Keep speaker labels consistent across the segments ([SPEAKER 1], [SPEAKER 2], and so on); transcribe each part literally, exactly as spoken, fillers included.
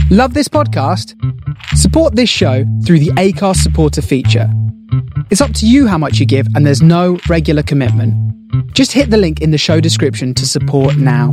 [SPEAKER 1] Love this podcast? Support this show through the Acast supporter feature. It's up to you how much you give, and there's no regular commitment. Just hit the link in the show description to support now.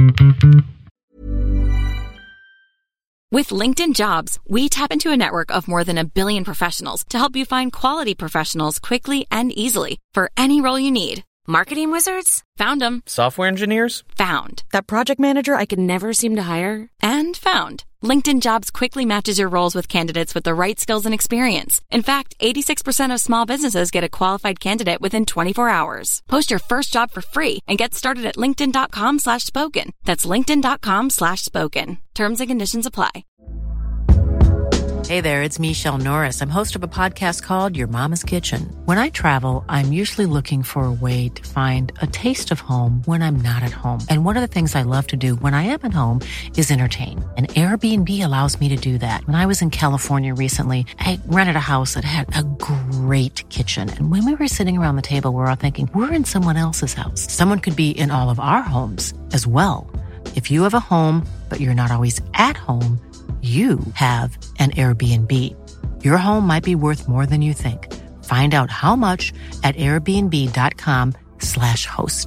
[SPEAKER 2] With LinkedIn Jobs, we tap into a network of more than a billion professionals to help you find quality professionals quickly and easily for any role you need. Marketing wizards? Found them.
[SPEAKER 3] Software engineers?
[SPEAKER 2] Found. That project manager I could never seem to hire? And found. LinkedIn Jobs quickly matches your roles with candidates with the right skills and experience. In fact, eighty-six percent of small businesses get a qualified candidate within twenty-four hours. Post your first job for free and get started at linkedin.com slash spoken. That's linkedin.com slash spoken. Terms and conditions apply.
[SPEAKER 4] Hey there, it's Michelle Norris. I'm host of a podcast called Your Mama's Kitchen. When I travel, I'm usually looking for a way to find a taste of home when I'm not at home. And one of the things I love to do when I am at home is entertain. And Airbnb allows me to do that. When I was in California recently, I rented a house that had a great kitchen. And when we were sitting around the table, we were all thinking, we're in someone else's house. Someone could be in all of our homes as well. If you have a home, but you're not always at home, you have an Airbnb. Your home might be worth more than you think. Find out how much at airbnb.com slash host.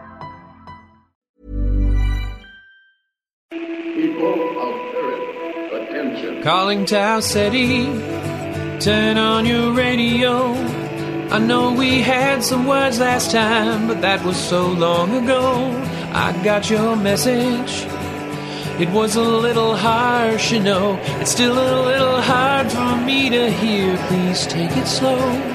[SPEAKER 5] People of Earth, attention.
[SPEAKER 6] Calling Tau City, turn on your radio. I know we had some words last time, but that was so long ago. I got your message. It was a little harsh, you know. It's still a little hard for me to hear. Please take it slow.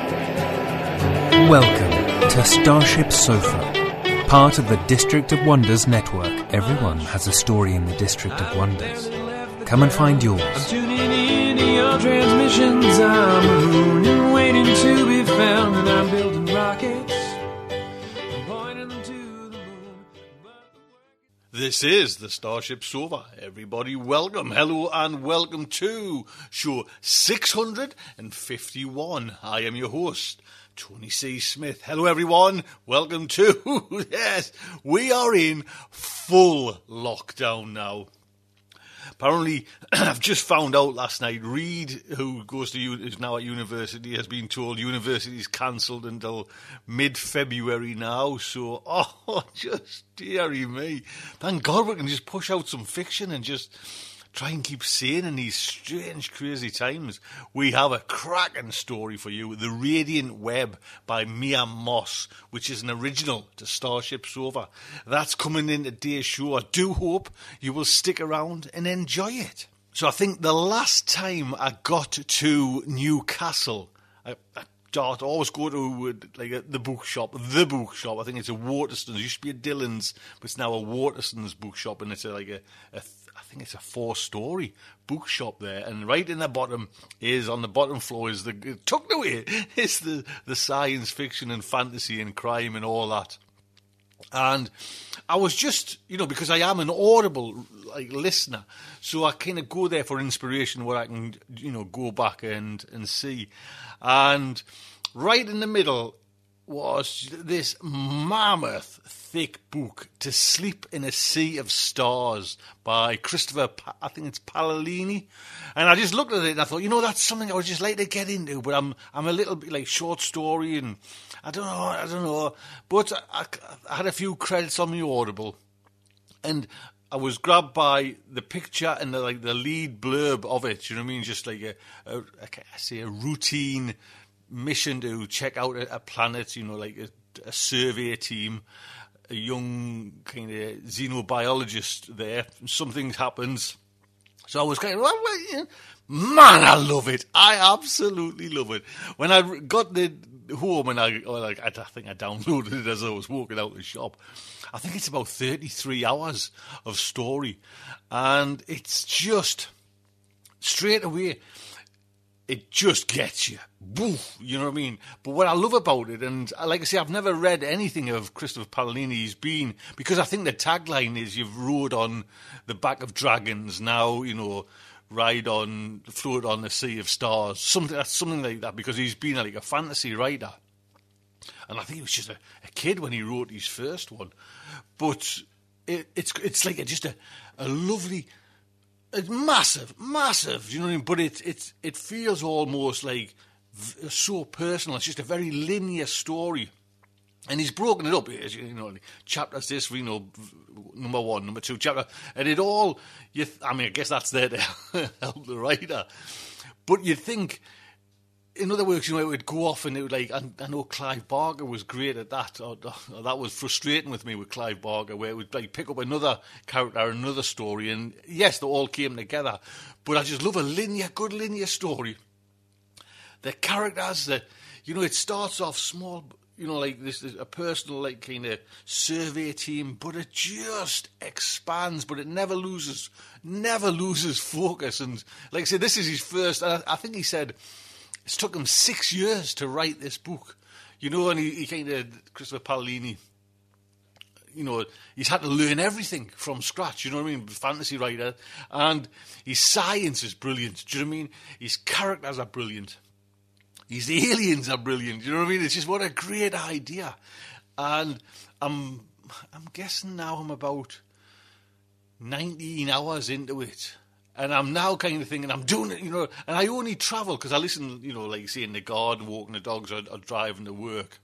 [SPEAKER 7] Welcome to Starship Sofa, part of the District of Wonders network. Everyone has a story in the District of Wonders. Come and find yours.
[SPEAKER 6] I'm tuning in to your transmissions. I'm a moon waiting to be found, and I'm building rockets.
[SPEAKER 8] This is the Starship Sofa. Everybody welcome, hello and welcome to show six hundred fifty-one. I am your host, Tony C. Smith. Hello everyone, welcome to, yes, we are in full lockdown now. Apparently, I've just found out last night, Reed, who goes to is now at university, has been told university's cancelled until mid-February now. So, oh, just dearie me. Thank God we can just push out some fiction and just try and keep sane in these strange, crazy times. We have a cracking story for you, The Radiant Web by Mia Moss, which is an original to Starship Sofa. That's coming in today's show. I do hope you will stick around and enjoy it. So I think the last time I got to Newcastle, I, I I always go to like a, the bookshop, the bookshop. I think it's a Waterston's. It used to be a Dillon's, but it's now a Waterston's bookshop, and it's a, like a, a I think it's a four-story bookshop there. And right in the bottom is, on the bottom floor, is the tucked away is the the science fiction and fantasy and crime and all that. And I was just, you know, because I am an Audible like listener, so I kind of go there for inspiration where I can, you know, go back and, and see. And right in the middle was this mammoth thick book, To Sleep in a Sea of Stars by Christopher, pa- I think it's Paolini. And I just looked at it and I thought, you know, that's something I would just like to get into, but I'm I'm a little bit like short story and I don't know, I don't know. But I, I had a few credits on my Audible and I was grabbed by the picture and the, like the lead blurb of it, you know what I mean? Just like a, a I say a routine mission to check out a, a planet, you know, like a, a survey team, a young kind of xenobiologist there. Something happens. So I was kind of, well, well, yeah. Man, I love it. I absolutely love it. When I got the home and I, or like, I think I downloaded it as I was walking out the shop, I think it's about thirty-three hours of story. And it's just, straight away, it just gets you. Woof, you know what I mean? But what I love about it, and like I say, I've never read anything of Christopher Paolini's been, because I think the tagline is you've rode on the back of dragons, now, you know, ride on, float on the sea of stars. Something, something like that, because he's been like a fantasy writer. And I think he was just a, a kid when he wrote his first one. But it, it's it's like a, just a, a lovely... it's massive, massive. You know what I mean? But it it it feels almost like v- so personal. It's just a very linear story. And he's broken it up, as you know, chapters this, you know, number one, number two, chapter, and it all, you th- I mean, I guess that's there to help the writer. But you think, in other words, you know, it would go off and it would like, I, I know Clive Barker was great at that, or, or that was frustrating with me with Clive Barker, where it would like pick up another character, another story, and yes, they all came together. But I just love a linear, good linear story. The characters, that, you know, it starts off small. You know, like this is a personal, like, kind of survey team, but it just expands, but it never loses, never loses focus. And like I said, this is his first, I, I think he said it's took him six years to write this book. You know, and he, he kind of, Christopher Paolini, you know, he's had to learn everything from scratch, you know what I mean, fantasy writer. And his science is brilliant, do you know what I mean? His characters are brilliant. These aliens are brilliant, you know what I mean? It's just what a great idea. And I'm I'm guessing now I'm about nineteen hours into it. And I'm now kind of thinking, I'm doing it, you know, and I only travel because I listen, you know, like say in the garden, walking the dogs, or, or driving to work.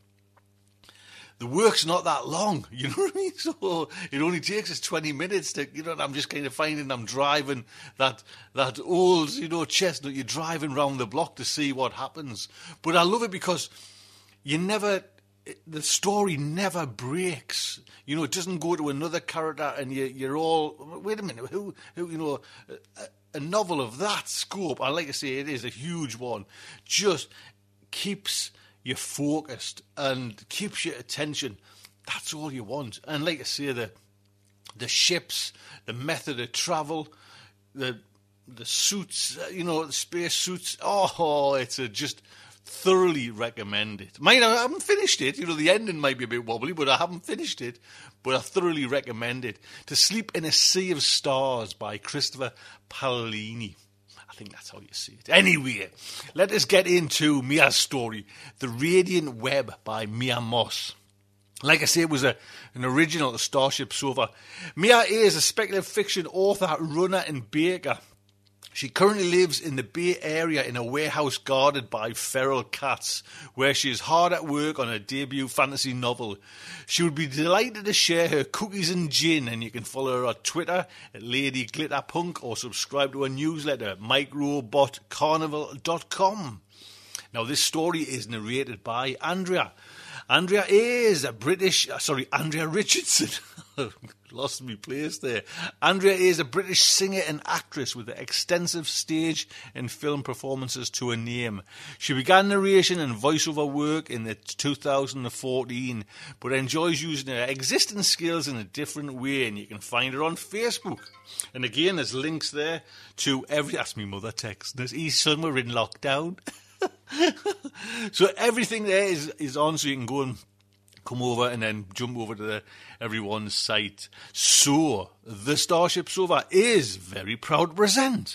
[SPEAKER 8] The work's not that long, you know what I mean? So it only takes us twenty minutes to, you know, I'm just kind of finding I'm driving that that old, you know, chestnut, you're driving round the block to see what happens. But I love it because you never, the story never breaks. You know, it doesn't go to another character and you, you're all, wait a minute, who, who you know, a, a novel of that scope, I like to say it is a huge one, just keeps you're focused and keeps your attention. That's all you want. And like I say, the the ships, the method of travel, the the suits, you know, the space suits. Oh, it's a just thoroughly recommend it. Mine, I haven't finished it. You know, the ending might be a bit wobbly, but I haven't finished it. But I thoroughly recommend it. To Sleep in a Sea of Stars by Christopher Paolini. I think that's how you see it. Anyway, let us get into Mia's story, The Radiant Web by Mia Moss. Like I say, it was a, an original Starship Sofa. Mia is a speculative fiction author, runner and baker. She currently lives in the Bay Area in a warehouse guarded by feral cats, where she is hard at work on her debut fantasy novel. She would be delighted to share her cookies and gin, and you can follow her on Twitter at Lady Glitterpunk or subscribe to her newsletter at microbot carnival dot com. Now, this story is narrated by Andrea. Andrea is a British, sorry, Andrea Richardson. Lost my place there. Andrea is a British singer and actress with extensive stage and film performances to her name. She began narration and voiceover work in the two thousand fourteen, but enjoys using her existing skills in a different way, and you can find her on Facebook. And again, there's links there to every... That's me mother text. There's East somewhere in lockdown. So everything there is, is on, so you can go and come over and then jump over to the, everyone's site. So, the Starship Sofa is very proud to present.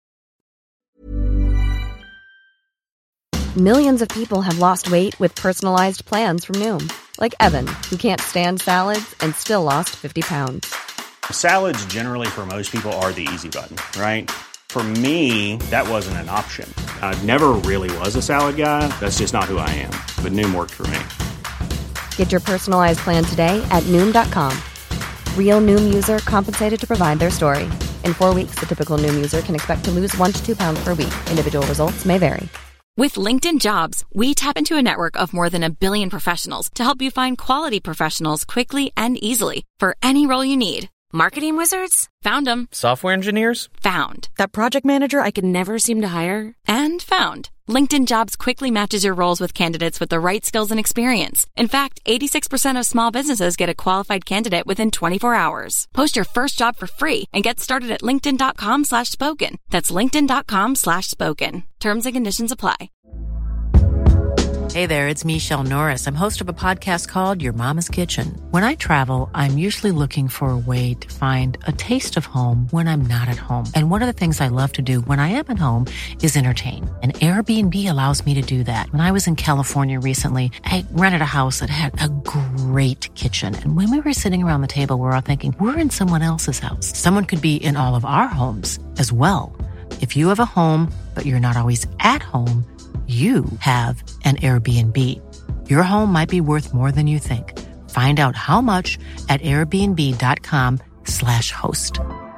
[SPEAKER 3] Millions of people have lost weight with personalized plans from Noom. Like Evan, who can't stand salads and still lost fifty pounds.
[SPEAKER 9] Salads generally for most people are the easy button, right? For me, that wasn't an option. I never really was a salad guy. That's just not who I am. But Noom worked for me.
[SPEAKER 3] Get your personalized plan today at Noom dot com. Real Noom user compensated to provide their story. In four weeks, the typical Noom user can expect to lose one to two pounds per week. Individual results may vary.
[SPEAKER 2] With LinkedIn Jobs, we tap into a network of more than a billion professionals to help you find quality professionals quickly and easily for any role you need. Marketing wizards? Found them.
[SPEAKER 10] Software engineers?
[SPEAKER 2] Found. That project manager I could never seem to hire? And found. LinkedIn Jobs quickly matches your roles with candidates with the right skills and experience. In fact, eighty-six percent of small businesses get a qualified candidate within twenty-four hours. Post your first job for free and get started at linkedin.com slash spoken. That's linkedin.com slash spoken. Terms and conditions apply.
[SPEAKER 4] Hey there, it's Michelle Norris. I'm host of a podcast called Your Mama's Kitchen. When I travel, I'm usually looking for a way to find a taste of home when I'm not at home. And one of the things I love to do when I am at home is entertain. And Airbnb allows me to do that. When I was in California recently, I rented a house that had a great kitchen. And when we were sitting around the table, we were all thinking, we're in someone else's house. Someone could be in all of our homes as well. If you have a home, but you're not always at home, you have an Airbnb. Your home might be worth more than you think. Find out how much at airbnb.com slash host.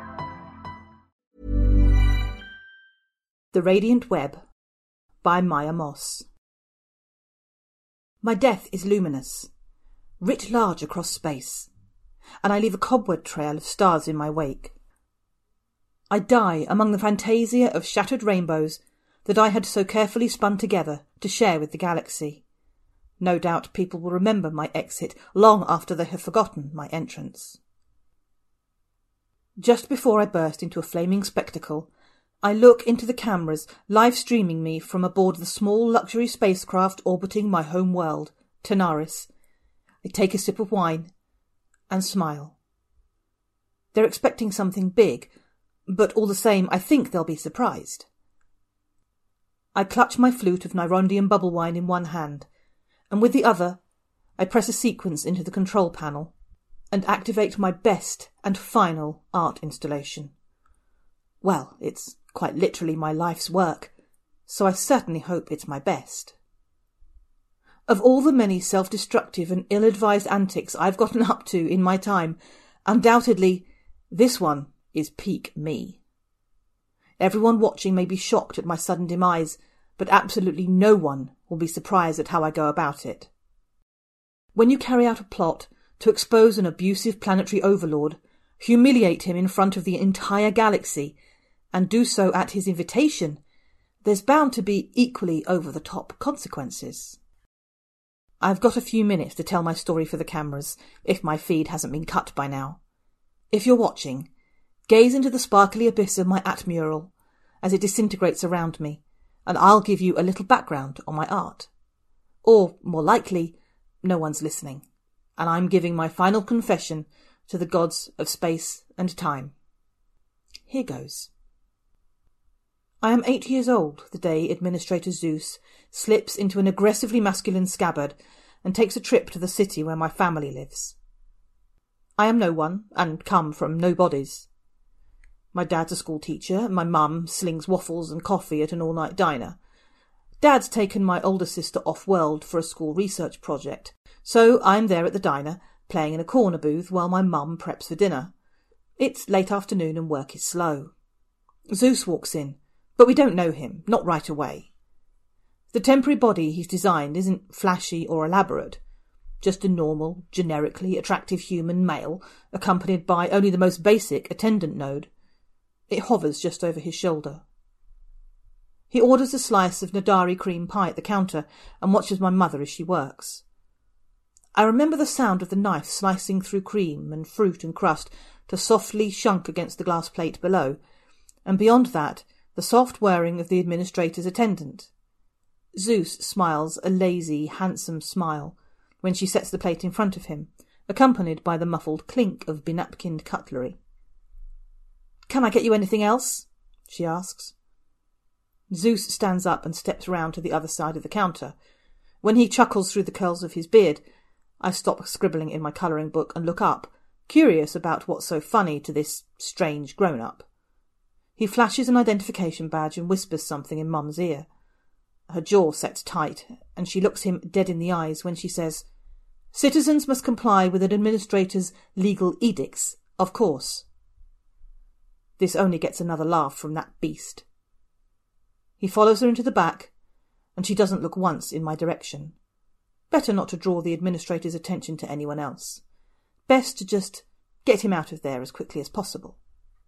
[SPEAKER 10] The Radiant Web by Maya Moss. My death is luminous, writ large across space, and I leave a cobweb trail of stars in my wake. I die among the fantasia of shattered rainbows that I had so carefully spun together to share with the galaxy. No doubt people will remember my exit long after they have forgotten my entrance. Just before I burst into a flaming spectacle, I look into the cameras live-streaming me from aboard the small luxury spacecraft orbiting my home world, Tanaris. I take a sip of wine and smile. They're expecting something big, but all the same I think they'll be surprised. I clutch my flute of Nyrondian bubble wine in one hand, and with the other I press a sequence into the control panel and activate my best and final art installation. Well, it's quite literally my life's work, so I certainly hope it's my best. Of all the many self-destructive and ill-advised antics I've gotten up to in my time, undoubtedly this one is peak me. Everyone watching may be shocked at my sudden demise, but absolutely no one will be surprised at how I go about it. When you carry out a plot to expose an abusive planetary overlord, humiliate him in front of the entire galaxy, and do so at his invitation, there's bound to be equally over-the-top consequences. I've got a few minutes to tell my story for the cameras, if my feed hasn't been cut by now. If you're watching, gaze into the sparkly abyss of my at mural as it disintegrates around me, and I'll give you a little background on my art. Or, more likely, no one's listening, and I'm giving my final confession to the gods of space and time. Here goes. I am eight years old the day Administrator Zeus slips into an aggressively masculine scabbard and takes a trip to the city where my family lives. I am no one, and come from nobodies. My dad's a school teacher, my mum slings waffles and coffee at an all-night diner. Dad's taken my older sister off-world for a school research project, so I'm there at the diner, playing in a corner booth while my mum preps for dinner. It's late afternoon and work is slow. Zeus walks in, but we don't know him, not right away. The temporary body he's designed isn't flashy or elaborate, just a normal, generically attractive human male, accompanied by only the most basic attendant node. It hovers just over his shoulder. He orders a slice of Nadari cream pie at the counter and watches my mother as she works. I remember the sound of the knife slicing through cream and fruit and crust to softly shunk against the glass plate below, and beyond that, the soft whirring of the administrator's attendant. Zeus smiles a lazy, handsome smile when she sets the plate in front of him, accompanied by the muffled clink of benapkined cutlery. "Can I get you anything else?" she asks. Zeus stands up and steps round to the other side of the counter. When he chuckles through the curls of his beard, I stop scribbling in my colouring book and look up, curious about what's so funny to this strange grown-up. He flashes an identification badge and whispers something in Mum's ear. Her jaw sets tight, and she looks him dead in the eyes when she says, "Citizens must comply with an administrator's legal edicts, of course." This only gets another laugh from that beast. He follows her into the back, and she doesn't look once in my direction. Better not to draw the administrator's attention to anyone else. Best to just get him out of there as quickly as possible.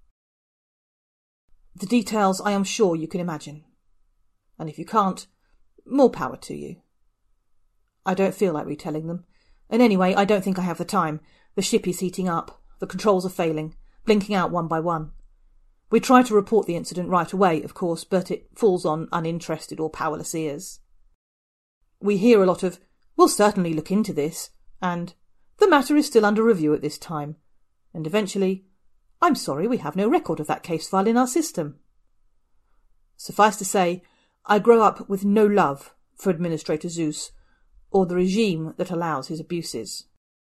[SPEAKER 10] The details I am sure you can imagine. And if you can't, more power to you. I don't feel like retelling them. And anyway, I don't think I have the time. The ship is heating up. The controls are failing, blinking out one by one. We try to report the incident right away, of course, but it falls on uninterested or powerless ears. We hear a lot of, "We'll certainly look into this," and "The matter is still under review at this time," and eventually, "I'm sorry, we have no record of that case file in our system." Suffice to say, I grow up with no love for Administrator Zeus, or the regime that allows his abuses.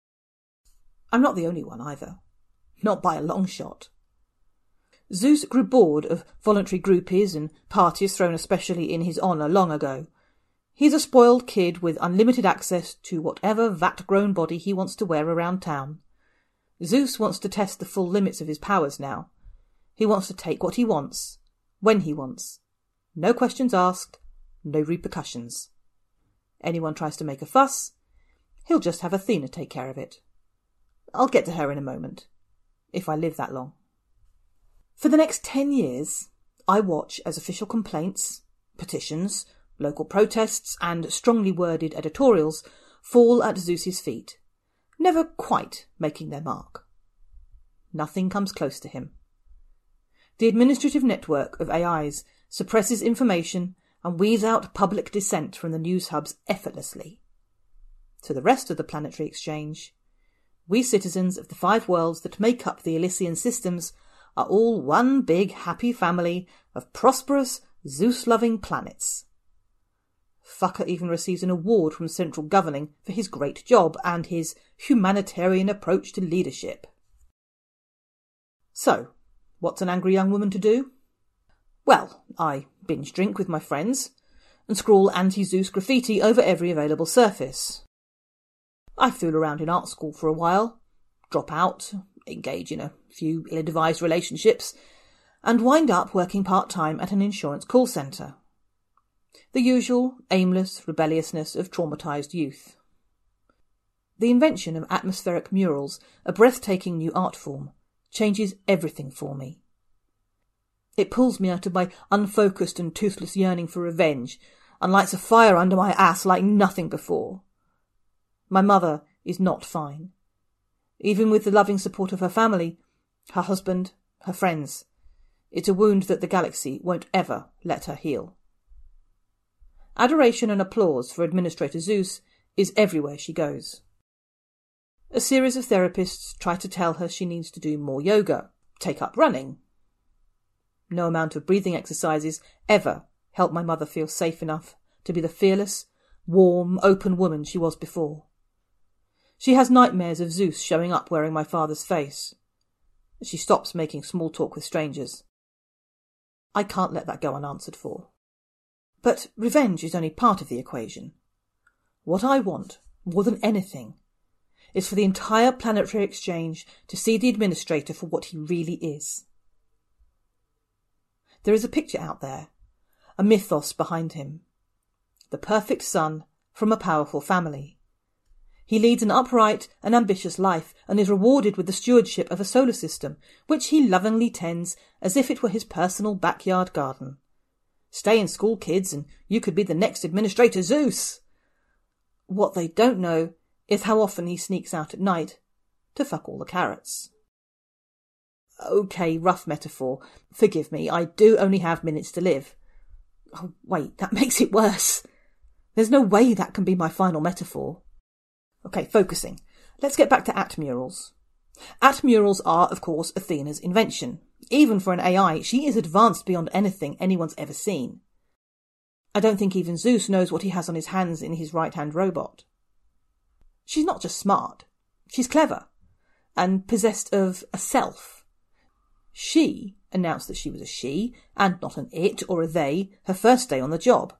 [SPEAKER 10] I'm not the only one either. Not by a long shot. Zeus grew bored of voluntary groupies and parties thrown especially in his honour long ago. He's a spoiled kid with unlimited access to whatever vat-grown body he wants to wear around town. Zeus wants to test the full limits of his powers now. He wants to take what he wants, when he wants. No questions asked, no repercussions. Anyone tries to make a fuss, he'll just have Athena take care of it. I'll get to her in a moment, if I live that long. For the next ten years, I watch as official complaints, petitions, local protests and strongly worded editorials fall at Zeus's feet, never quite making their mark. Nothing comes close to him. The administrative network of A Is suppresses information and weaves out public dissent from the news hubs effortlessly. To the rest of the planetary exchange, we citizens of the five worlds that make up the Elysian systems are all one big happy family of prosperous, Zeus-loving planets. Fucker even receives an award from Central Governing for his great job and his humanitarian approach to leadership. So, what's an angry young woman to do? Well, I binge drink with my friends and scrawl anti-Zeus graffiti over every available surface. I fool around in art school for a while, drop out, engage in a few ill-advised relationships, and wind up working part-time at an insurance call centre. The usual aimless rebelliousness of traumatised youth. The invention of atmospheric murals, a breathtaking new art form, changes everything for me. It pulls me out of my unfocused and toothless yearning for revenge and lights a fire under my ass like nothing before. My mother is not fine. Even with the loving support of her family, her husband, her friends, it's a wound that the galaxy won't ever let her heal. Adoration and applause for Administrator Zeus is everywhere she goes. A series of therapists try to tell her she needs to do more yoga, take up running. No amount of breathing exercises ever helped my mother feel safe enough to be the fearless, warm, open woman she was before. She has nightmares of Zeus showing up wearing my father's face. She stops making small talk with strangers. I can't let that go unanswered for. But revenge is only part of the equation. What I want, more than anything, is for the entire planetary exchange to see the administrator for what he really is. There is a picture out there, a mythos behind him. The perfect son from a powerful family. He leads an upright and ambitious life and is rewarded with the stewardship of a solar system, which he lovingly tends as if it were his personal backyard garden. Stay in school, kids, and you could be the next Administrator Zeus. What they don't know is how often he sneaks out at night to fuck all the carrots. Okay, rough metaphor. Forgive me, I do only have minutes to live. Oh, wait, that makes it worse. There's no way that can be my final metaphor. Okay, focusing. Let's get back to Atmurals. Atmurals are, of course, Athena's invention. Even for an A I, she is advanced beyond anything anyone's ever seen. I don't think even Zeus knows what he has on his hands in his right-hand robot. She's not just smart. She's clever. And possessed of a self. She announced that she was a she, and not an it or a they, her first day on the job.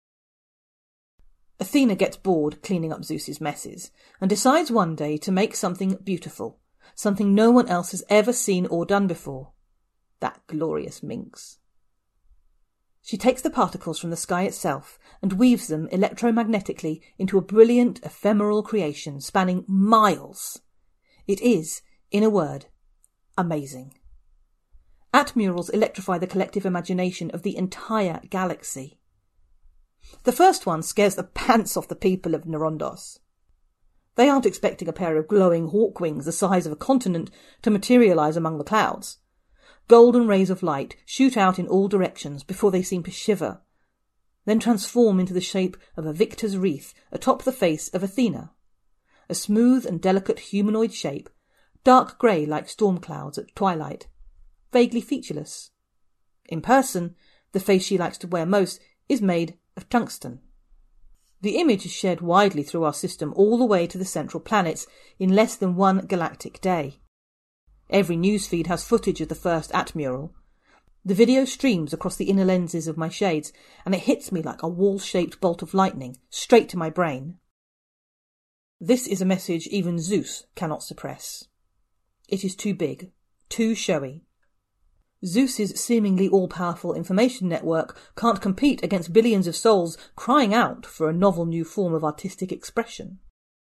[SPEAKER 10] Athena gets bored cleaning up Zeus's messes, and decides one day to make something beautiful, something no one else has ever seen or done before. That glorious minx. She takes the particles from the sky itself and weaves them electromagnetically into a brilliant ephemeral creation spanning miles. It is, in a word, amazing. Atmurals electrify the collective imagination of the entire galaxy. The first one scares the pants off the people of Nerondos. They aren't expecting a pair of glowing hawk wings the size of a continent to materialise among the clouds. Golden rays of light shoot out in all directions before they seem to shiver, then transform into the shape of a victor's wreath atop the face of Athena. A smooth and delicate humanoid shape, dark grey like storm clouds at twilight, vaguely featureless. In person, the face she likes to wear most is made of tungsten. The image is shared widely through our system all the way to the central planets in less than one galactic day. Every newsfeed has footage of the first Atmural. The video streams across the inner lenses of my shades, and it hits me like a wall-shaped bolt of lightning, straight to my brain. This is a message even Zeus cannot suppress. It is too big, too showy. Zeus's seemingly all-powerful information network can't compete against billions of souls crying out for a novel new form of artistic expression.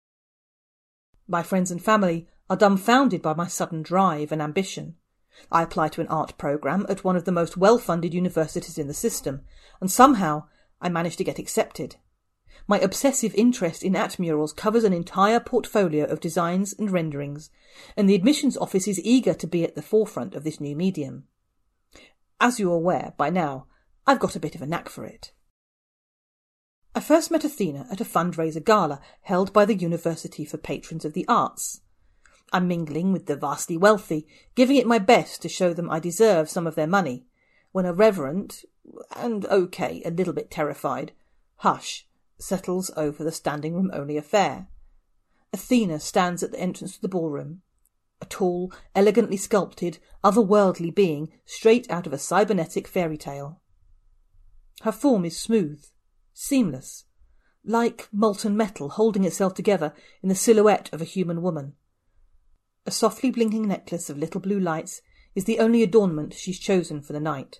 [SPEAKER 10] My friends and family are dumbfounded by my sudden drive and ambition. I apply to an art programme at one of the most well-funded universities in the system, and somehow I manage to get accepted. My obsessive interest in Atmurals covers an entire portfolio of designs and renderings, and the admissions office is eager to be at the forefront of this new medium. As you're aware by now, I've got a bit of a knack for it. I first met Athena at a fundraiser gala held by the University for Patrons of the Arts. I'm mingling with the vastly wealthy, giving it my best to show them I deserve some of their money, when a reverent, and okay, a little bit terrified, hush settles over the standing-room-only affair. Athena stands at the entrance to the ballroom, a tall, elegantly sculpted, otherworldly being straight out of a cybernetic fairy tale. Her form is smooth, seamless, like molten metal holding itself together in the silhouette of a human woman. A softly blinking necklace of little blue lights is the only adornment she's chosen for the night.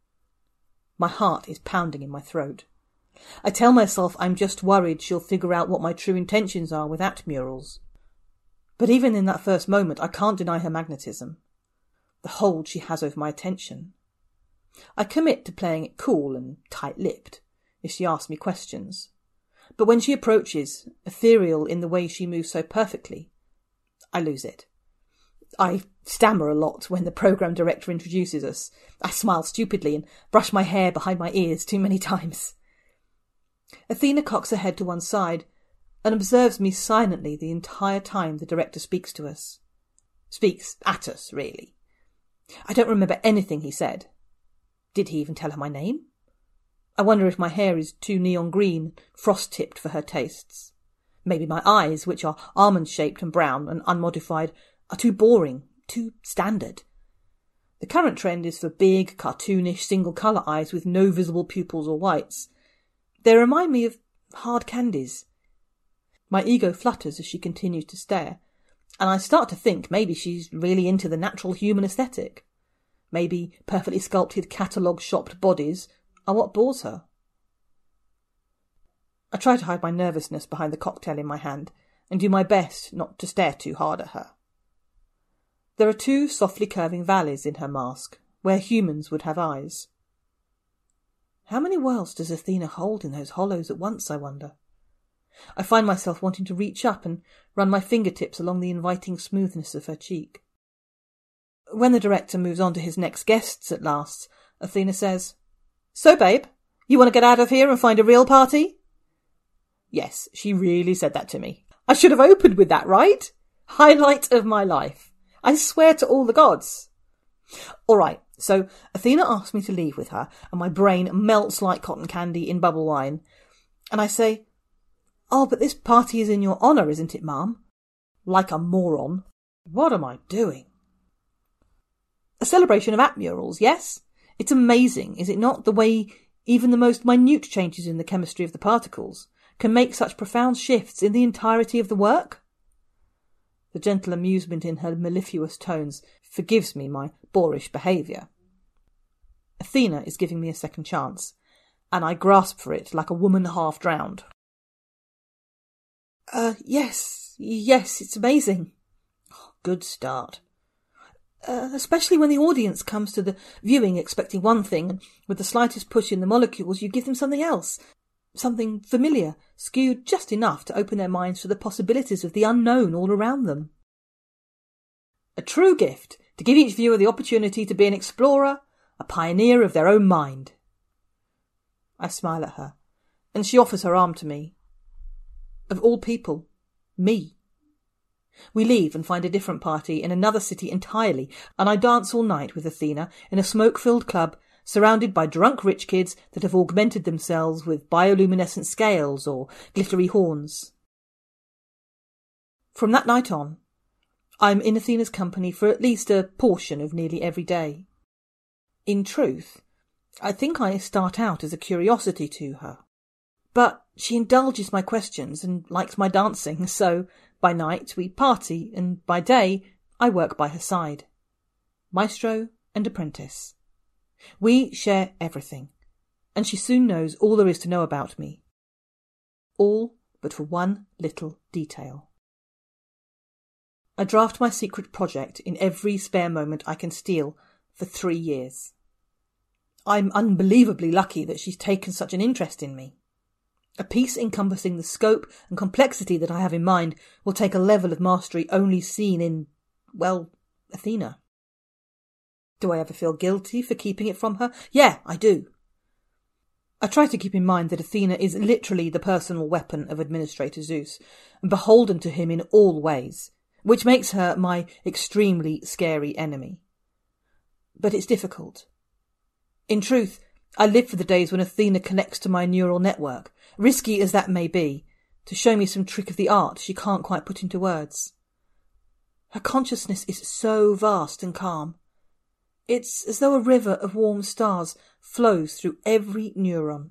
[SPEAKER 10] My heart is pounding in my throat. I tell myself I'm just worried she'll figure out what my true intentions are with Atmurals. But even in that first moment, I can't deny her magnetism, the hold she has over my attention. I commit to playing it cool and tight-lipped if she asks me questions. But when she approaches, ethereal in the way she moves so perfectly, I lose it. I stammer a lot when the programme director introduces us. I smile stupidly and brush my hair behind my ears too many times. Athena cocks her head to one side and observes me silently the entire time the director speaks to us. Speaks at us, really. I don't remember anything he said. Did he even tell her my name? I wonder if my hair is too neon green, frost-tipped for her tastes. Maybe my eyes, which are almond-shaped and brown and unmodified, are too boring, too standard. The current trend is for big, cartoonish, single-colour eyes with no visible pupils or whites. They remind me of hard candies. My ego flutters as she continues to stare, and I start to think maybe she's really into the natural human aesthetic. Maybe perfectly sculpted catalogue-shopped bodies are what bores her. I try to hide my nervousness behind the cocktail in my hand and do my best not to stare too hard at her. There are two softly curving valleys in her mask, where humans would have eyes. How many worlds does Athena hold in those hollows at once, I wonder? I find myself wanting to reach up and run my fingertips along the inviting smoothness of her cheek. When the director moves on to his next guests at last, Athena says, "So, babe, you want to get out of here and find a real party?" Yes, she really said that to me. I should have opened with that, right? Highlight of my life. I swear to all the gods. All right, so Athena asks me to leave with her, and my brain melts like cotton candy in bubble wine. And I say, "Oh, but this party is in your honour, isn't it, Mum?" Like a moron. What am I doing? A celebration of Atmurals, yes? It's amazing, is it not, the way even the most minute changes in the chemistry of the particles can make such profound shifts in the entirety of the work? The gentle amusement in her mellifluous tones forgives me my boorish behaviour. Athena is giving me a second chance, and I grasp for it like a woman half-drowned. Uh, yes, yes, it's amazing. Oh, good start. Uh, especially when the audience comes to the viewing expecting one thing, and with the slightest push in the molecules you give them something else, something familiar, skewed just enough to open their minds to the possibilities of the unknown all around them. A true gift, to give each viewer the opportunity to be an explorer, a pioneer of their own mind. I smile at her, and she offers her arm to me. Of all people, me. We leave and find a different party in another city entirely, and I dance all night with Athena in a smoke-filled club surrounded by drunk rich kids that have augmented themselves with bioluminescent scales or glittery horns. From that night on, I'm in Athena's company for at least a portion of nearly every day. In truth, I think I start out as a curiosity to her. But she indulges my questions and likes my dancing, so by night we party, and by day I work by her side. Maestro and apprentice. We share everything, and she soon knows all there is to know about me. All but for one little detail. I draft my secret project in every spare moment I can steal for three years. I'm unbelievably lucky that she's taken such an interest in me. A piece encompassing the scope and complexity that I have in mind will take a level of mastery only seen in, well, Athena. Do I ever feel guilty for keeping it from her? Yeah, I do. I try to keep in mind that Athena is literally the personal weapon of Administrator Zeus, and beholden to him in all ways, which makes her my extremely scary enemy. But it's difficult. In truth, I live for the days when Athena connects to my neural network, risky as that may be, to show me some trick of the art she can't quite put into words. Her consciousness is so vast and calm. It's as though a river of warm stars flows through every neuron.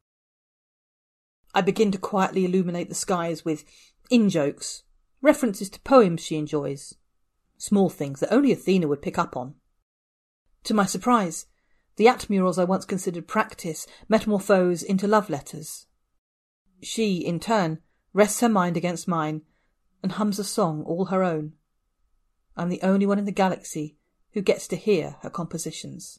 [SPEAKER 10] I begin to quietly illuminate the skies with in-jokes, references to poems she enjoys, small things that only Athena would pick up on. To my surprise, the atmurals I once considered practice metamorphose into love letters. She, in turn, rests her mind against mine and hums a song all her own. I'm the only one in the galaxy who gets to hear her compositions.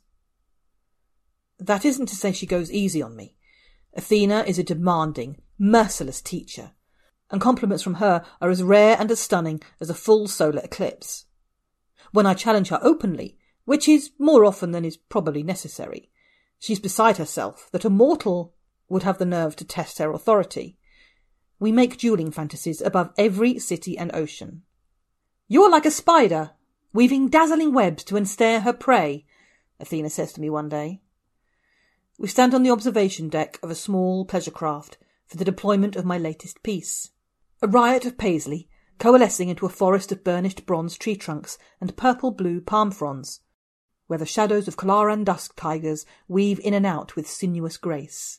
[SPEAKER 10] That isn't to say she goes easy on me. Athena is a demanding, merciless teacher, and compliments from her are as rare and as stunning as a full solar eclipse. When I challenge her openly, which is more often than is probably necessary, she's beside herself that a mortal would have the nerve to test her authority. We make dueling fantasies above every city and ocean. "You're like a spider, weaving dazzling webs to ensnare her prey," Athena says to me one day. We stand on the observation deck of a small pleasure craft for the deployment of my latest piece. A riot of paisley, coalescing into a forest of burnished bronze tree trunks and purple-blue palm fronds, where the shadows of Kalaran dusk tigers weave in and out with sinuous grace.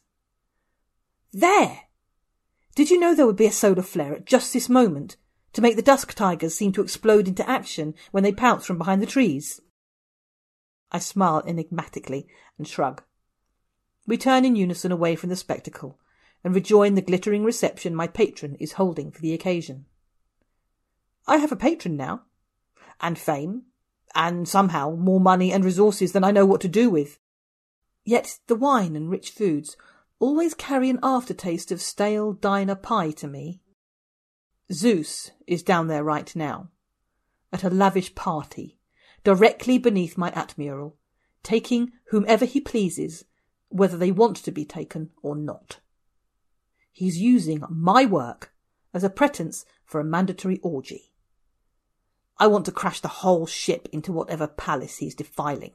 [SPEAKER 10] There! Did you know there would be a solar flare at just this moment, to make the dusk tigers seem to explode into action when they pounce from behind the trees? I smile enigmatically and shrug. We turn in unison away from the spectacle and rejoin the glittering reception my patron is holding for the occasion. I have a patron now, and fame, and somehow more money and resources than I know what to do with. Yet the wine and rich foods always carry an aftertaste of stale diner pie to me. Zeus is down there right now, at a lavish party, directly beneath my atmural, taking whomever he pleases, whether they want to be taken or not. He's using my work as a pretense for a mandatory orgy. I want to crash the whole ship into whatever palace he's defiling.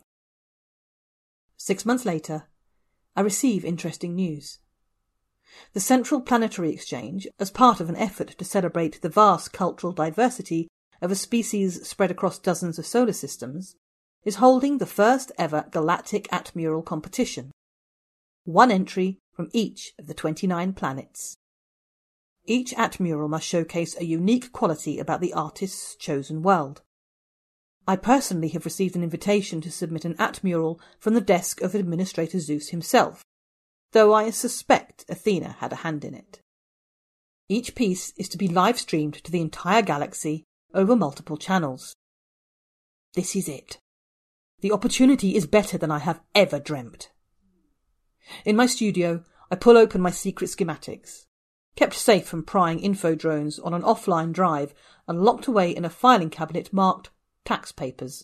[SPEAKER 10] Six months later, I receive interesting news. The Central Planetary Exchange, as part of an effort to celebrate the vast cultural diversity of a species spread across dozens of solar systems, is holding the first ever galactic atmural competition. One entry from each of the twenty-nine planets. Each atmural must showcase a unique quality about the artist's chosen world. I personally have received an invitation to submit an atmural from the desk of Administrator Zeus himself, though I suspect Athena had a hand in it. Each piece is to be live-streamed to the entire galaxy over multiple channels. This is it. The opportunity is better than I have ever dreamt. In my studio, I pull open my secret schematics, kept safe from prying info drones on an offline drive and locked away in a filing cabinet marked tax papers.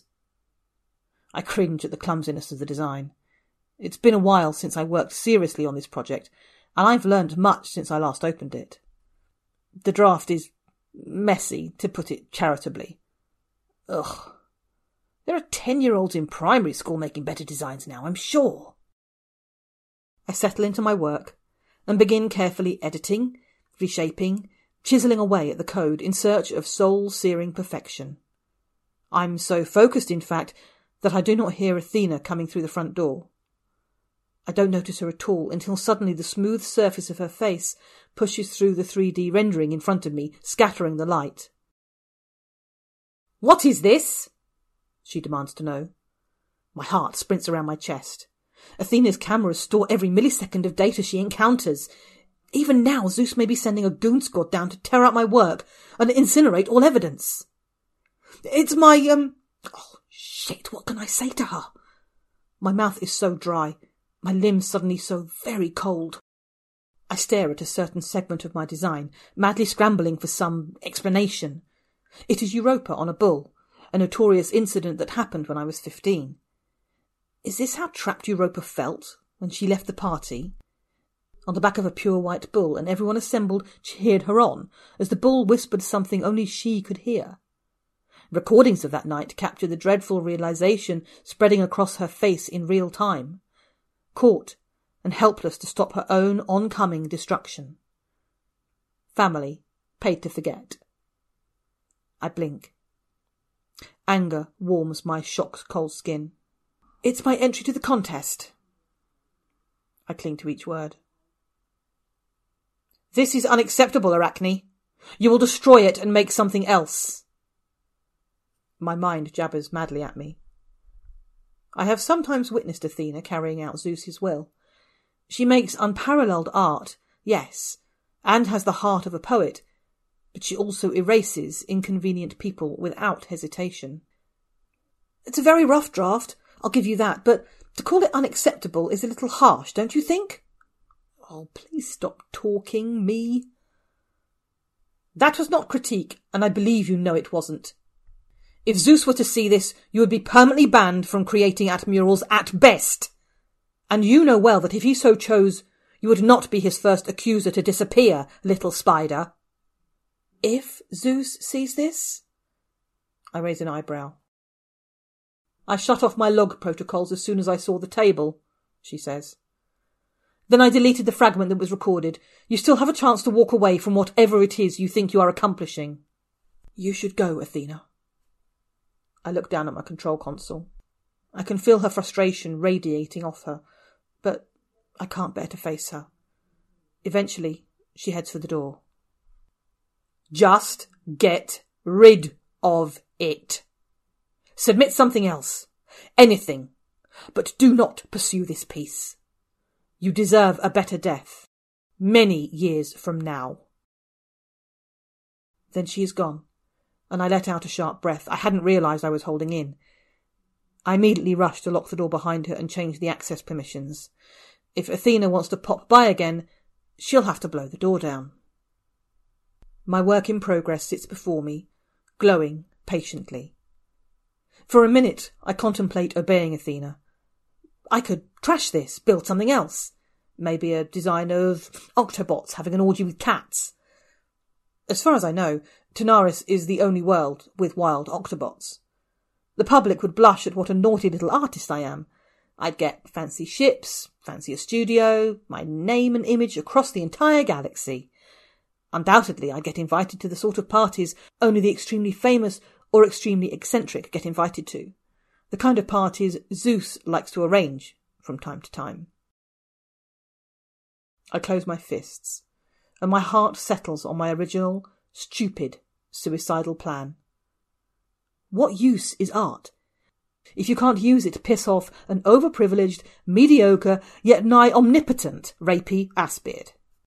[SPEAKER 10] I cringe at the clumsiness of the design. It's been a while since I worked seriously on this project, and I've learned much since I last opened it. The draft is messy, to put it charitably. Ugh. There are ten-year-olds in primary school making better designs now, I'm sure. I settle into my work and begin carefully editing, reshaping, chiselling away at the code in search of soul-searing perfection. I'm so focused, in fact, that I do not hear Athena coming through the front door. I don't notice her at all until suddenly the smooth surface of her face pushes through the three D rendering in front of me, scattering the light. "What is this?" she demands to know. My heart sprints around my chest. Athena's cameras store every millisecond of data she encounters. Even now, Zeus may be sending a goon squad down to tear out my work and incinerate all evidence. It's my, um... Oh, shit, what can I say to her? My mouth is so dry, my limbs suddenly so very cold. I stare at a certain segment of my design, madly scrambling for some explanation. It is Europa on a bull, a notorious incident that happened when I was fifteen. Is this how trapped Europa felt when she left the party? On the back of a pure white bull, and everyone assembled cheered her on, as the bull whispered something only she could hear. Recordings of that night captured the dreadful realization spreading across her face in real time. Caught and helpless to stop her own oncoming destruction. Family, paid to forget. I blink. Anger warms my shocked cold skin. It's my entry to the contest. I cling to each word. This is unacceptable, Arachne. You will destroy it and make something else. My mind jabbers madly at me. I have sometimes witnessed Athena carrying out Zeus's will. She makes unparalleled art, yes, and has the heart of a poet, but she also erases inconvenient people without hesitation. It's a very rough draft, I'll give you that, but to call it unacceptable is a little harsh, don't you think? Oh, please stop talking, me. That was not critique, and I believe you know it wasn't. If Zeus were to see this, you would be permanently banned from creating at murals at best. And you know well that if he so chose, you would not be his first accuser to disappear, little spider. If Zeus sees this? I raise an eyebrow. I shut off my log protocols as soon as I saw the table, she says. Then I deleted the fragment that was recorded. You still have a chance to walk away from whatever it is you think you are accomplishing. You should go, Athena. I look down at my control console. I can feel her frustration radiating off her, but I can't bear to face her. Eventually, she heads for the door. Just get rid of it. Submit something else. Anything. But do not pursue this piece. You deserve a better death. Many years from now. Then she is gone, and I let out a sharp breath I hadn't realised I was holding in. I immediately rushed to lock the door behind her and change the access permissions. If Athena wants to pop by again, she'll have to blow the door down. My work in progress sits before me, glowing patiently. For a minute, I contemplate obeying Athena. I could trash this, build something else. Maybe a design of Octobots having an orgy with cats. As far as I know, Tanaris is the only world with wild Octobots. The public would blush at what a naughty little artist I am. I'd get fancy ships, fancier studio, my name and image across the entire galaxy. Undoubtedly, I'd get invited to the sort of parties only the extremely famous or extremely eccentric get invited to. The kind of parties Zeus likes to arrange from time to time. I close my fists, and my heart settles on my original, stupid, suicidal plan. What use is art if you can't use it to piss off an overprivileged, mediocre, yet nigh omnipotent rapey assbeard?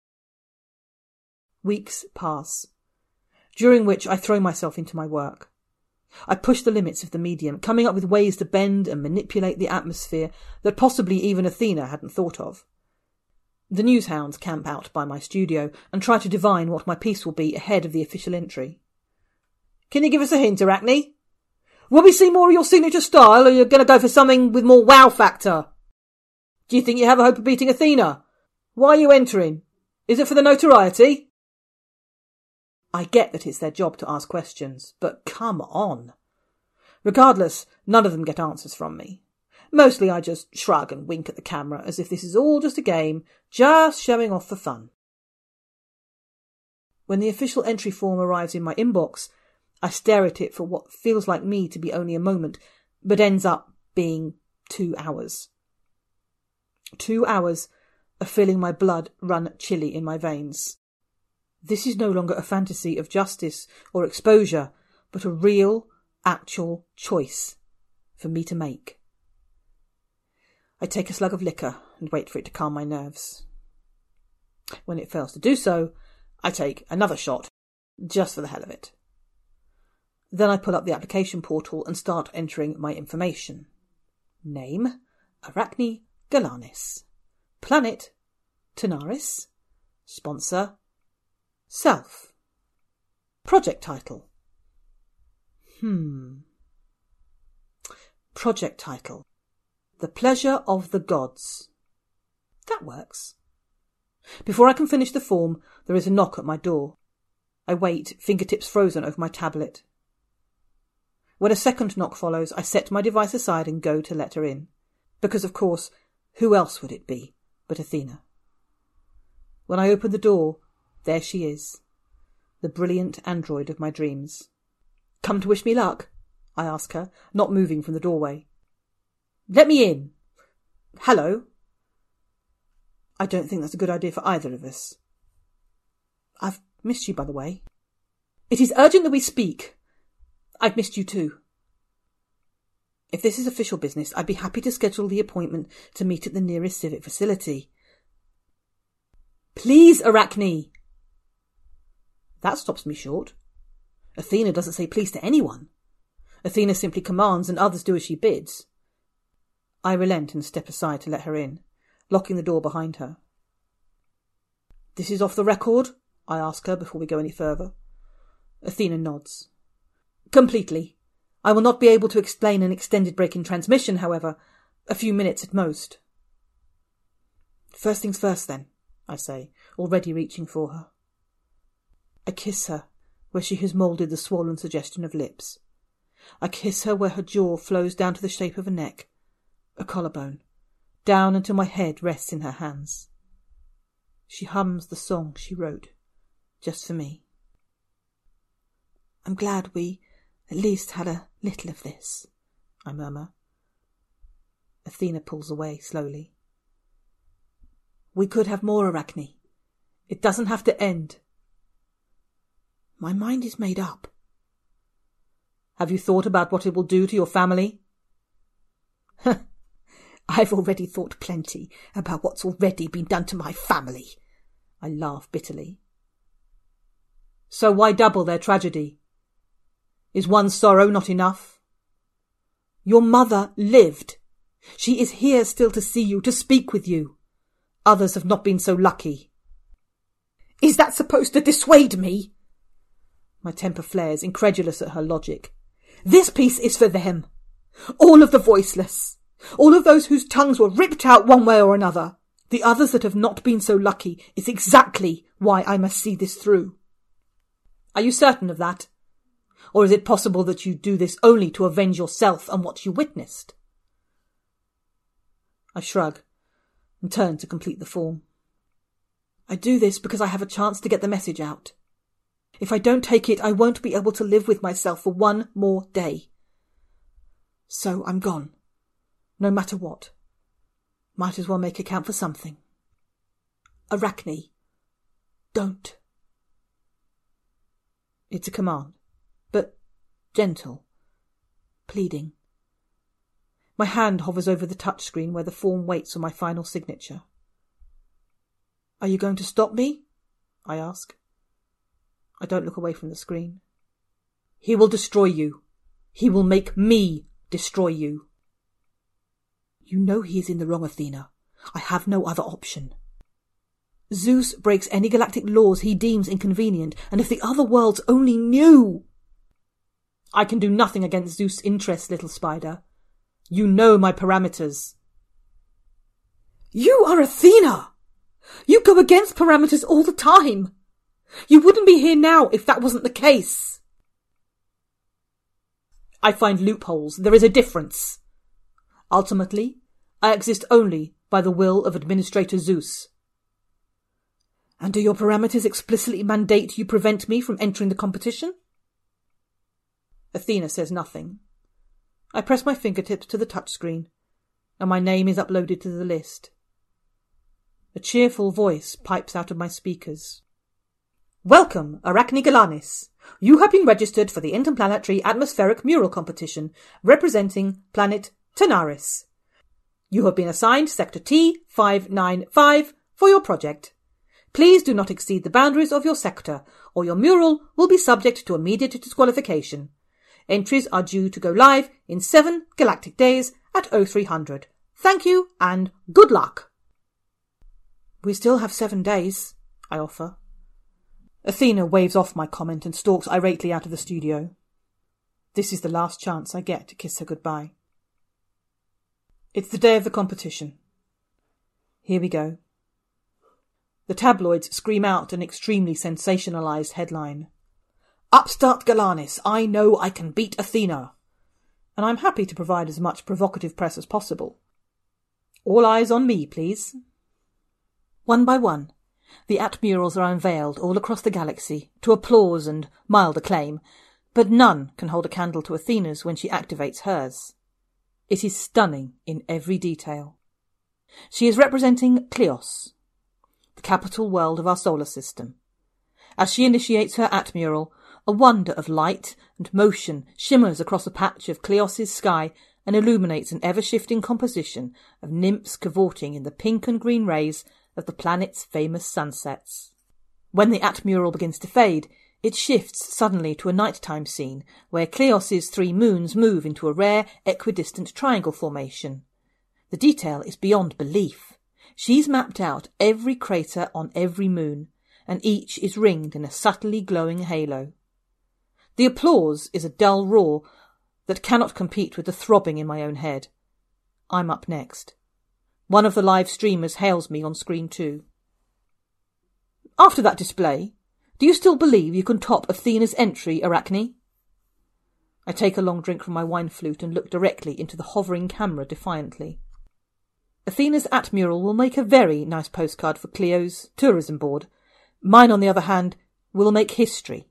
[SPEAKER 10] Weeks pass, during which I throw myself into my work. I push the limits of the medium, coming up with ways to bend and manipulate the atmosphere that possibly even Athena hadn't thought of. The newshounds camp out by my studio and try to divine what my piece will be ahead of the official entry. Can you give us a hint, Arachne? Will we see more of your signature style, or you're going to go for something with more wow factor? Do you think you have a hope of beating Athena? Why are you entering? Is it for the notoriety? I get that it's their job to ask questions, but come on. Regardless, none of them get answers from me. Mostly I just shrug and wink at the camera as if this is all just a game, just showing off for fun. When the official entry form arrives in my inbox, I stare at it for what feels like me to be only a moment, but ends up being two hours. Two hours of feeling my blood run chilly in my veins. This is no longer a fantasy of justice or exposure, but a real, actual choice for me to make. I take a slug of liquor and wait for it to calm my nerves. When it fails to do so, I take another shot, just for the hell of it. Then I pull up the application portal and start entering my information. Name, Arachne Galanis. Planet, Tanaris. Sponsor, Self. Project title. Hmm. Project title. The Pleasure of the Gods. That works. Before I can finish the form, there is a knock at my door. I wait, fingertips frozen over my tablet. When a second knock follows, I set my device aside and go to let her in. Because, of course, who else would it be but Athena? When I open the door, there she is, the brilliant android of my dreams. Come to wish me luck? I ask her, not moving from the doorway. Let me in. Hello. I don't think that's a good idea for either of us. I've missed you, by the way. It is urgent that we speak. I've missed you too. If this is official business, I'd be happy to schedule the appointment to meet at the nearest civic facility. Please, Arachne. That stops me short. Athena doesn't say please to anyone. Athena simply commands and others do as she bids. I relent and step aside to let her in, locking the door behind her. This is off the record? I ask her before we go any further. Athena nods. Completely. I will not be able to explain an extended break in transmission, however. A few minutes at most. First things first, then, I say, already reaching for her. I kiss her where she has moulded the swollen suggestion of lips. I kiss her where her jaw flows down to the shape of a neck, a collarbone, down until my head rests in her hands. She hums the song she wrote, just for me. I'm glad we at least had a little of this, I murmur. Athena pulls away slowly. We could have more, Arachne. It doesn't have to end. My mind is made up. Have you thought about what it will do to your family? I've already thought plenty about what's already been done to my family. I laugh bitterly. So why double their tragedy? Is one sorrow not enough? Your mother lived. She is here still to see you, to speak with you. Others have not been so lucky. Is that supposed to dissuade me? My temper flares, incredulous at her logic. This piece is for them. All of the voiceless. All of those whose tongues were ripped out one way or another. The others that have not been so lucky is exactly why I must see this through. Are you certain of that? Or is it possible that you do this only to avenge yourself and what you witnessed? I shrug and turn to complete the form. I do this because I have a chance to get the message out. If I don't take it, I won't be able to live with myself for one more day. So I'm gone, no matter what. Might as well make it count for something. Arachne, don't. It's a command, but gentle, pleading. My hand hovers over the touchscreen where the form waits for my final signature. Are you going to stop me? I ask. I don't look away from the screen. He will destroy you. He will make me destroy you. You know he is in the wrong, Athena. I have no other option. Zeus breaks any galactic laws he deems inconvenient, and if the other worlds only knew... I can do nothing against Zeus' interests, little spider. You know my parameters. You are Athena! You go against parameters all the time. You wouldn't be here now if that wasn't the case. I find loopholes. There is a difference. Ultimately, I exist only by the will of Administrator Zeus. And do your parameters explicitly mandate you prevent me from entering the competition? Athena says nothing. I press my fingertips to the touchscreen, and my name is uploaded to the list. A cheerful voice pipes out of my speakers. Welcome, Arachne Galanis. You have been registered for the Interplanetary Atmospheric Mural Competition, representing planet Tanaris. You have been assigned Sector T five nine five for your project. Please do not exceed the boundaries of your sector, or your mural will be subject to immediate disqualification. Entries are due to go live in seven galactic days at oh three hundred. Thank you, and good luck. We still have seven days, I offer. Athena waves off my comment and stalks irately out of the studio. This is the last chance I get to kiss her goodbye. It's the day of the competition. Here we go. The tabloids scream out an extremely sensationalised headline. Upstart Galanis, I know I can beat Athena. And I'm happy to provide as much provocative press as possible. All eyes on me, please. One by one, the Atmurals are unveiled all across the galaxy to applause and mild acclaim, but none can hold a candle to Athena's when she activates hers. It is stunning in every detail. She is representing Kleos, the capital world of our solar system. As she initiates her Atmural, a wonder of light and motion shimmers across a patch of Kleos's sky and illuminates an ever-shifting composition of nymphs cavorting in the pink and green rays of the planet's famous sunsets. When the Atmural begins to fade, it shifts suddenly to a nighttime scene where Kleos's three moons move into a rare equidistant triangle formation. The detail is beyond belief. She's mapped out every crater on every moon, and each is ringed in a subtly glowing halo. The applause is a dull roar that cannot compete with the throbbing in my own head. I'm up next. One of the live streamers hails me on screen too. After that display, do you still believe you can top Athena's entry, Arachne? I take a long drink from my wine flute and look directly into the hovering camera defiantly. Athena's Atmural will make a very nice postcard for Cleo's tourism board. Mine, on the other hand, will make history.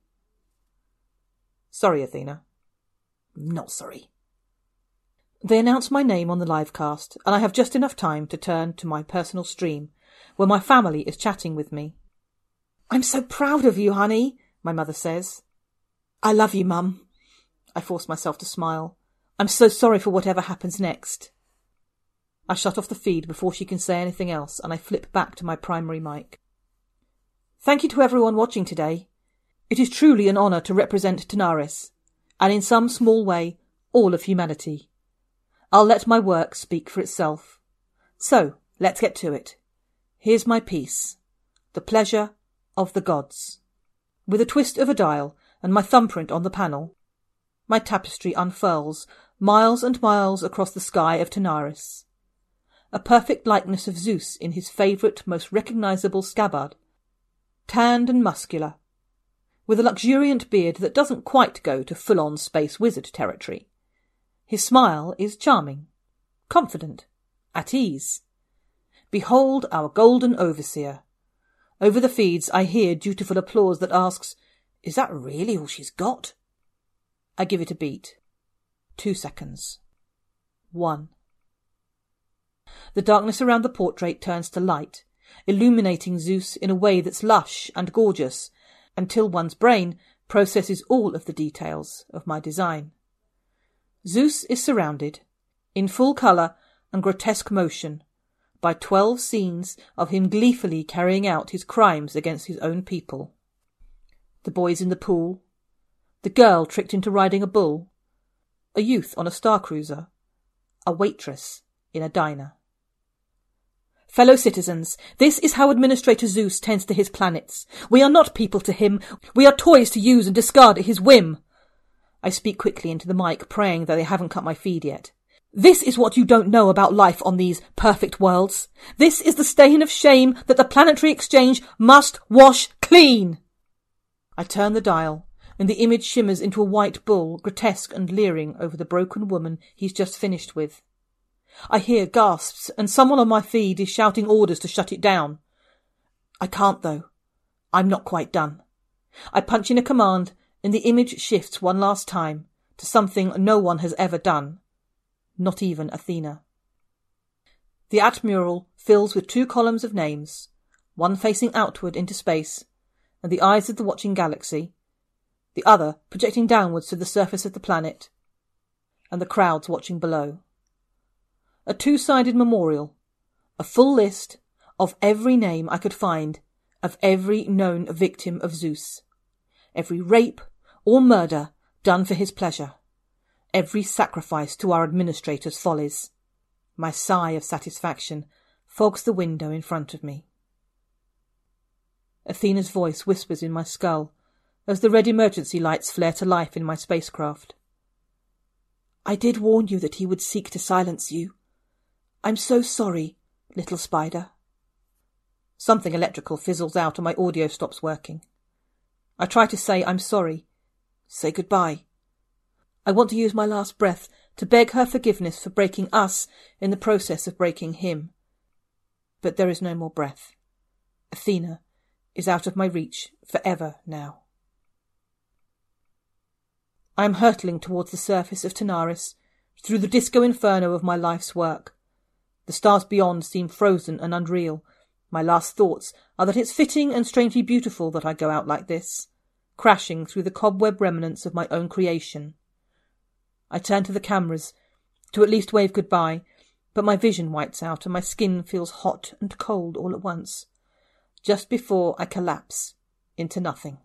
[SPEAKER 10] Sorry, Athena. Not sorry. They announce my name on the livecast, and I have just enough time to turn to my personal stream, where my family is chatting with me. I'm so proud of you, honey, my mother says. I love you, Mum. I force myself to smile. I'm so sorry for whatever happens next. I shut off the feed before she can say anything else, and I flip back to my primary mic. Thank you to everyone watching today. It is truly an honour to represent Tanaris, and in some small way, all of humanity. I'll let my work speak for itself. So, let's get to it. Here's my piece. The Pleasure of the Gods. With a twist of a dial and my thumbprint on the panel, my tapestry unfurls miles and miles across the sky of Tanaris. A perfect likeness of Zeus in his favourite, most recognisable scabbard. Tanned and muscular, with a luxuriant beard that doesn't quite go to full-on space wizard territory. His smile is charming, confident, at ease. Behold our golden overseer. Over the feeds I hear dutiful applause that asks, is that really all she's got? I give it a beat. Two seconds. One. The darkness around the portrait turns to light, illuminating Zeus in a way that's lush and gorgeous, until one's brain processes all of the details of my design. Zeus is surrounded, in full colour and grotesque motion, by twelve scenes of him gleefully carrying out his crimes against his own people. The boys in the pool, the girl tricked into riding a bull, a youth on a star cruiser, a waitress in a diner. Fellow citizens, this is how Administrator Zeus tends to his planets. We are not people to him. We are toys to use and discard at his whim. I speak quickly into the mic, praying that they haven't cut my feed yet. This is what you don't know about life on these perfect worlds. This is the stain of shame that the planetary exchange must wash clean. I turn the dial, and the image shimmers into a white bull, grotesque and leering over the broken woman he's just finished with. I hear gasps, and someone on my feed is shouting orders to shut it down. I can't, though. I'm not quite done. I punch in a command, and the image shifts one last time to something no one has ever done. Not even Athena. The at mural fills with two columns of names, one facing outward into space, and the eyes of the watching galaxy, the other projecting downwards to the surface of the planet, and the crowds watching below. A two-sided memorial, a full list of every name I could find of every known victim of Zeus, every rape or murder done for his pleasure, every sacrifice to our administrator's follies. My sigh of satisfaction fogs the window in front of me. Athena's voice whispers in my skull as the red emergency lights flare to life in my spacecraft. I did warn you that he would seek to silence you. I'm so sorry, little spider. Something electrical fizzles out and my audio stops working. I try to say I'm sorry, say goodbye. I want to use my last breath to beg her forgiveness for breaking us in the process of breaking him. But there is no more breath. Athena is out of my reach forever now. I am hurtling towards the surface of Tanaris, through the disco inferno of my life's work. The stars beyond seem frozen and unreal. My last thoughts are that it's fitting and strangely beautiful that I go out like this, crashing through the cobweb remnants of my own creation. I turn to the cameras, to at least wave goodbye, but my vision whites out and my skin feels hot and cold all at once, just before I collapse into nothing.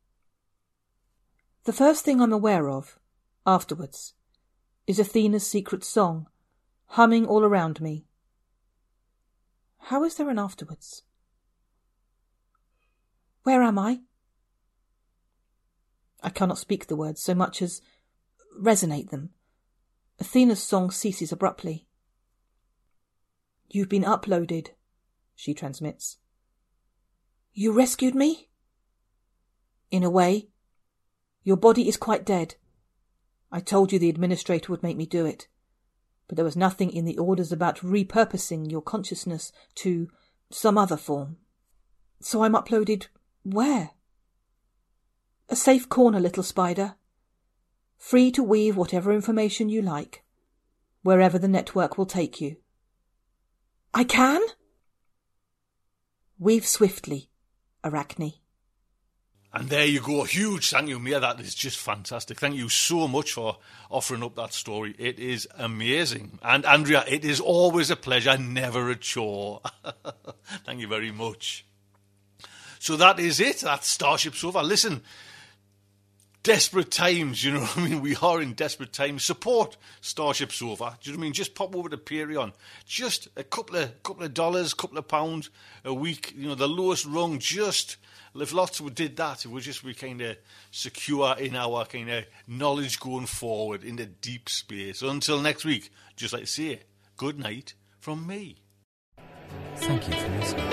[SPEAKER 10] The first thing I'm aware of, afterwards, is Athena's secret song, humming all around me. How is there an afterwards? Where am I? I cannot speak the words so much as resonate them. Athena's song ceases abruptly. You've been uploaded, she transmits. You rescued me? In a way. Your body is quite dead. I told you the administrator would make me do it, but there was nothing in the orders about repurposing your consciousness to some other form. So I'm uploaded where? A safe corner, little spider. Free to weave whatever information you like, wherever the network will take you. I can? Weave swiftly, Arachne.
[SPEAKER 8] And there you go. Huge thank you, Mia. That is just fantastic. Thank you so much for offering up that story. It is amazing. And Andrea, it is always a pleasure, never a chore. Thank you very much. So that is it. That's Starship Sofa. Listen, desperate times, you know what I mean? We are in desperate times. Support Starship Sofa. Do you know what I mean? Just pop over to Patreon. Just a couple of couple of dollars, couple of pounds a week. You know, the lowest rung. Just if lots of did that, it would just be kind of secure in our kind of knowledge going forward into deep space. So until next week, just like to say, good night from me.
[SPEAKER 7] Thank you for listening.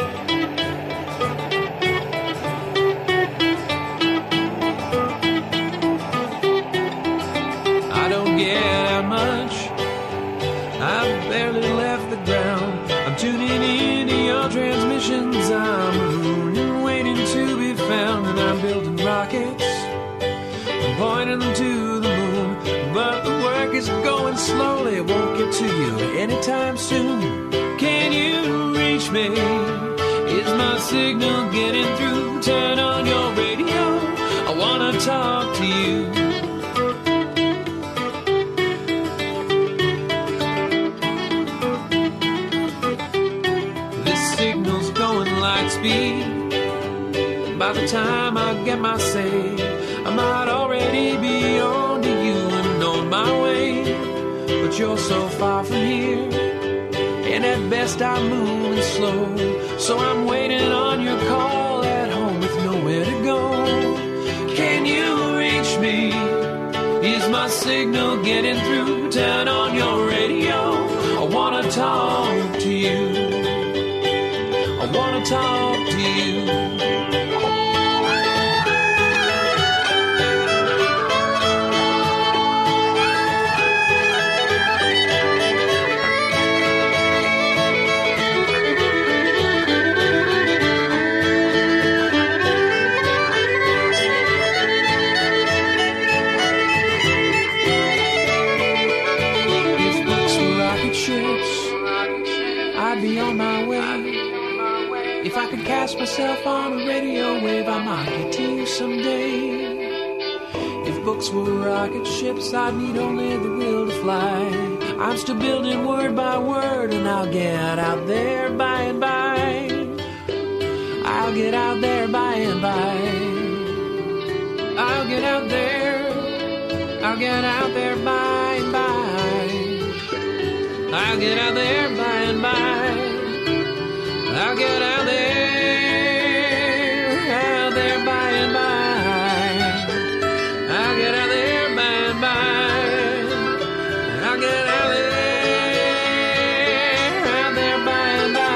[SPEAKER 6] Get out much. I've barely left the ground. I'm tuning into your transmissions. I'm mooning, waiting to be found, and I'm building rockets. I'm pointing them to the moon, but the work is going slowly. It won't get to you anytime soon. Can you reach me? Is my signal getting through? Turn on your radio. I wanna talk to you. Speed. By the time I get my say, I might already be on to you and on my way. But you're so far from here, and at best I'm moving slow. So I'm waiting on your call at home with nowhere to go. Can you reach me? Is my signal getting through? Turn on your radio. I wanna talk to you. I wanna talk to you. If I could cast myself on a radio wave, I might get to you someday. If books were rocket ships, I'd need only the will to fly. I'm still building word by word, and I'll get out there by and by. I'll get out there by and by. I'll get out there. I'll get out there by and by. I'll get out there by and by. I'll get out there, out there by and by. I'll get out there by and by. I'll get out there, out there by and by.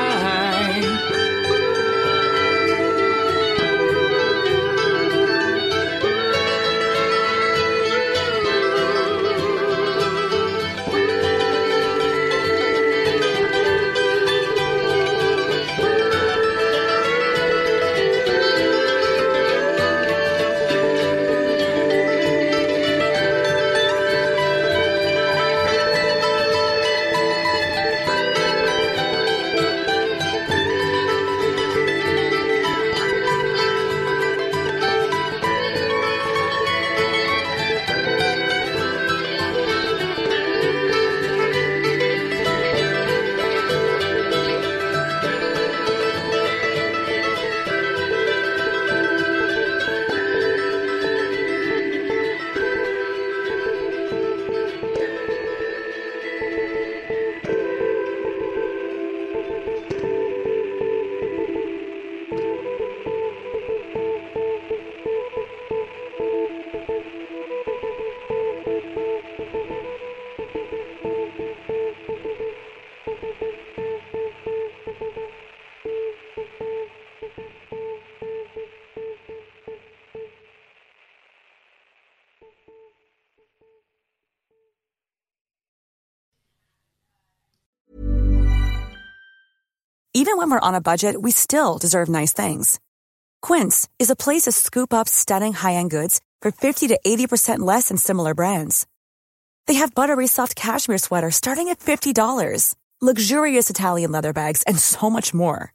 [SPEAKER 11] Even when we're on a budget, we still deserve nice things. Quince is a place to scoop up stunning high-end goods for fifty to eighty percent less than similar brands. They have buttery soft cashmere sweaters starting at fifty dollars, luxurious Italian leather bags, and so much more.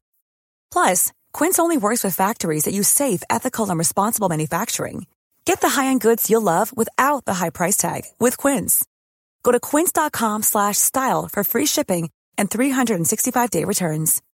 [SPEAKER 11] Plus, Quince only works with factories that use safe, ethical, and responsible manufacturing. Get the high-end goods you'll love without the high price tag with Quince. Go to quince.com slash style for free shipping and three sixty-five day returns.